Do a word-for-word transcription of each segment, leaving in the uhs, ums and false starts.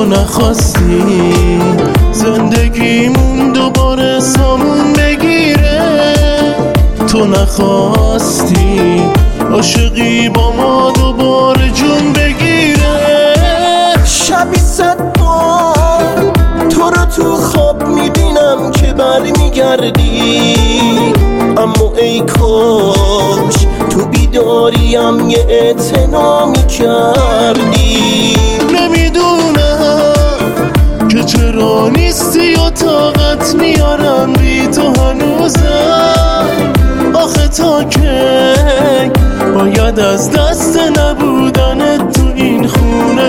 تو نخواستی زندگیمون دوباره سامون بگیره، تو نخواستی عاشقی با ما دوباره جون بگیره. شبی صد بار تو رو تو خواب میبینم که برمیگردی، اما ای کاش تو بیداریم یه اعتنا میکردی. نمیدونم که چرا نیستی و طاقت میارم بی تو هنوزم، آخه تا کی باید از دست نبودن تو این خونه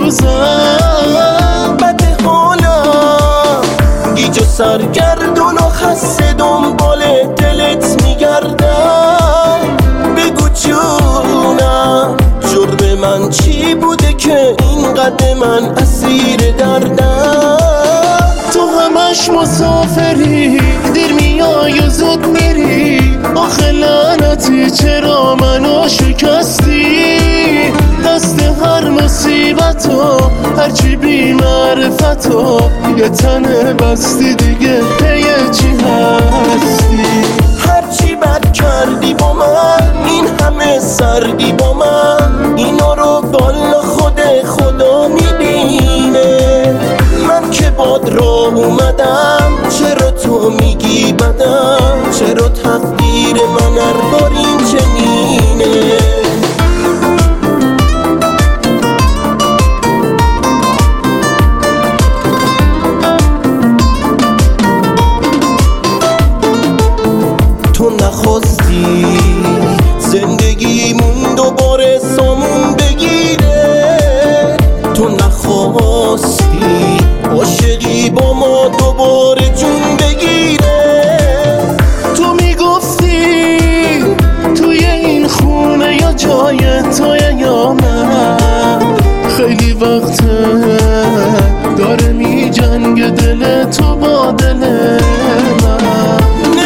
بسوزم. بده حالا گیج و سرگردون و خسته دنبال دلت میگردم، بگو جونم جرم من چی بوده که اینقدر من اسیر دردم. تو همش مسافری، دیر میای و زود میری، آخه لعنتی چرا منو شکستی؟ دست هر مصیبتو هرچی بی معرفتو یه تنه بستی، دیگه پی چی هستی؟ هرچی بد کردی با من، این همه سردی با من، اینا رو والا خود خدا میبینه. من که باد راه اومدم چرا تو میگی بدم؟ چرا تقدیر من هر بار این چنینه؟ تو نخواستی زندگیمون دوباره سامون بگیره، تو نخواستی عاشقی با ما دوباره جون بگیره. تو میگفتی توی این خونه یا جای توی یا من، خیلی وقته داره میجنگ دل تو با دل من.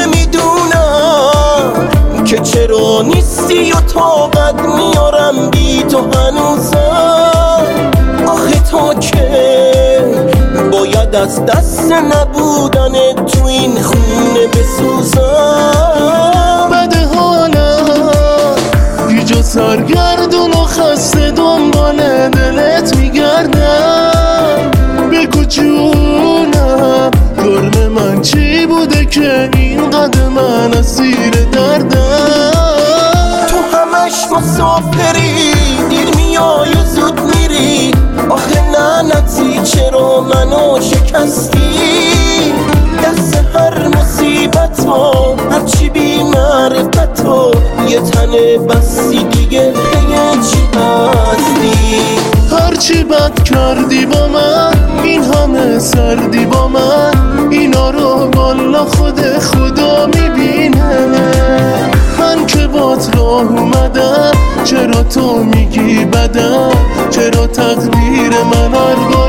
که چرا نیستی و طاقت میارم بی تو هنوزم، آخه تا که باید از دست نبودن تو این خونه بسوزم. بده حالا گیج و سرگردون و خسته دنبال دلت میگردم، بگو جونم جرم من چی بوده که اینقدر من اسیر دردم. تو همش مسافری، دیر میای و زود میری، آخه لعنتی چرا منو شکستی؟ دست هر مصیبت ها هرچی بی معرفت ها یه تنه بستی، دیگه پی چی هستی؟ هرچی بد کردی با من، این همه سردی با من، اینا رو والا خود خدا میبینه. من که بات راه اومدم چرا تو میگی بدم؟ چرا تقدیر من هر